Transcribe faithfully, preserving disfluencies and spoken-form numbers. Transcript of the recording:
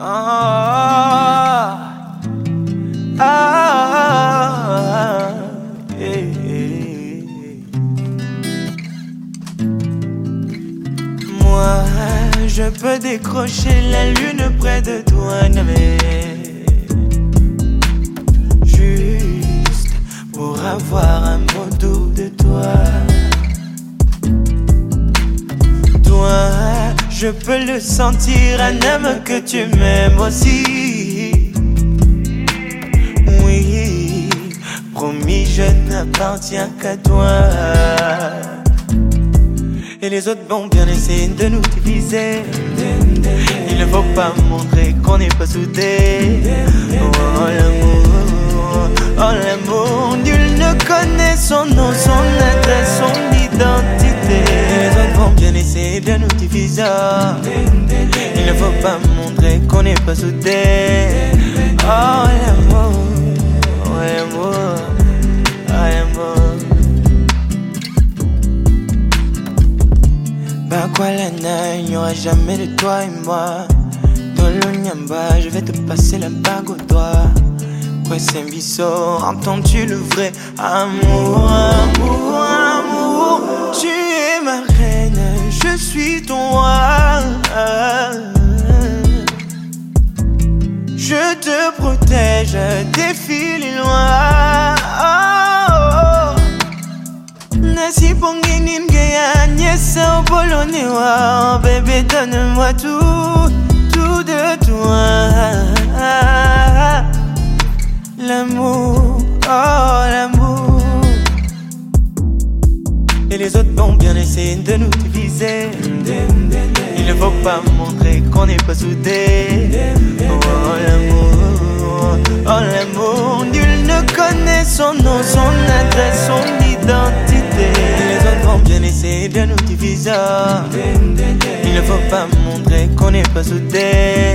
Ah, ah, eh, eh. Moi, je peux décrocher la lune près de toi, mais juste pour avoir un mot doux de toi. Toi, je peux le sentir, un homme que tu m'aimes aussi. Oui, promis, je n'appartiens qu'à toi. Et les autres vont bien essayer de nous diviser. Il ne faut pas montrer qu'on n'est pas soudés. Oh l'amour, oh l'amour, nul ne connaît son nom, son adresse, son identité. Les autres vont bien essayer de nous diviser. Il ne faut pas montrer qu'on n'est pas soudés. Oh l'amour, oh l'amour, oh l'amour. Bah quoi la naine, il n'y aura jamais de toi et moi. Dans le nyamba, je vais te passer la bague au doigt. Ouais c'est un biseau, entends-tu le vrai amour, amour, amour. Tu es ma reine, je suis ton roi. Je te protège des filles loin. Nasi ponginin gaya nyesa bolone wa. Bébé donne-moi tout, tout de toi. L'amour, oh l'amour. Et les autres vont bien essayer de nous diviser. Il ne faut pas montrer qu'on n'est pas soudés. Oh l'amour, oh l'amour. Nul ne connaît son nom, son adresse, son identité. Les autres vont bien essayer de nous diviser. Il ne faut pas montrer qu'on n'est pas soudés.